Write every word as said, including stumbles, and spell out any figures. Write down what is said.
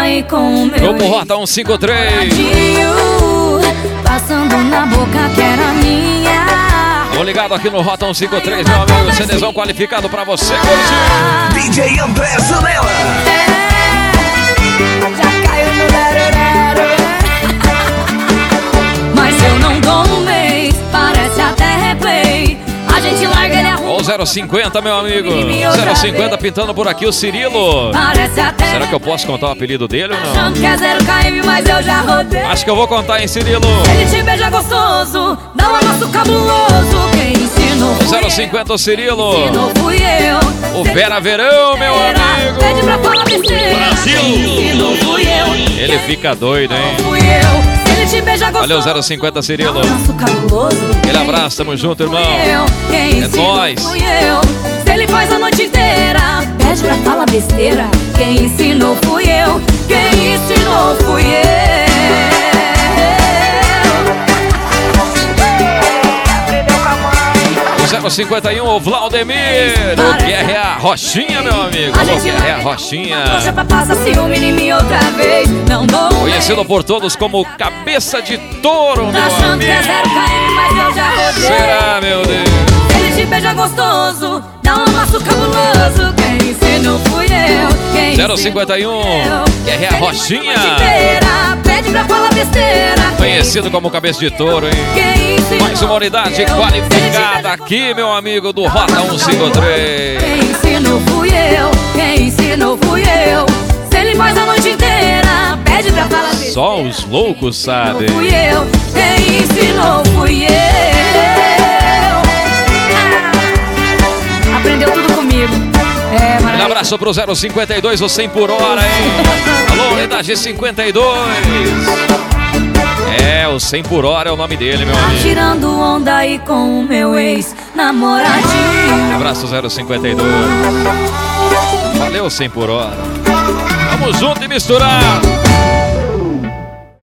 aí com o meu Grupo Rota cento e cinquenta e três. Passando na boca que era minha. Tô ligado aqui no Rota cento e cinquenta e três, meu amigo. CDzão qualificado pra você curtir. D J André Zanella. É, já caiu no lerorero. Mas eu não dou um mês, parece até replay. A gente larga ele a rua. Ó o zero cinquenta, meu amigo. zero cinquenta pintando por aqui o Cirilo. Parece até. Será que eu posso contar o apelido dele ou não? Achando que é zero K M, mas eu já rodei. Acho que eu vou contar, hein, Cirilo. Ele te beija gostoso, dá um amasso cabuloso. Quem ensinou fui zero cinquenta, o Cirilo. eu. Ensinou fui eu. O Vera Verão, meu amigo. Pede pra falar besteira. Brasil. Quem ensinou fui eu. Ele fica doido, hein? Fui eu. Ele te beija gostoso. Valeu, zero cinquenta, Cirilo. Dá um amasso cabuloso. Aquele abraço, tamo junto, irmão. Eu. Quem É ensinou nóis. fui eu. Se ele faz a noite inteira, pede pra falar besteira. Quem ensinou fui eu. Quem ensinou fui eu. zero cinquenta e um, o Vladimir. O Guerra Rochinha, meu amigo. Alô, Guerra Rochinha. Poxa, pra passar ciúme em mim outra vez. Não dou. Conhecido por todos como Cabeça de Touro, meu Tá achando que é amigo. zero K M, mas eu já rodei. Será, meu Deus? Ele te beija gostoso, dá um amasso cabuloso. Quem ensinou fui eu. Quem zero cinquenta e um, Guerra Rochinha. Pede pra falar besteira. Conhecido como Cabeça de Touro, hein? Quem ensinou Mais uma unidade fui eu. qualificada aqui, meu amigo do Rota cento e cinquenta e três. Quem ensinou fui eu. Quem ensinou fui eu. Se ele faz a noite inteira, pede pra falar besteira. Só os loucos sabem. Fui eu. Quem ensinou fui eu. Ah, aprendeu tudo comigo. É, Um maravilha. abraço pro zero cinquenta e dois, o cem por hora, hein? Alô, unidade cinquenta e dois. É, o cem por hora é o nome dele, meu amigo. Tirando onda aí com o meu ex-namoradinho. Abraço zero cinquenta e dois. Valeu, cem por hora. Tamo junto e misturado.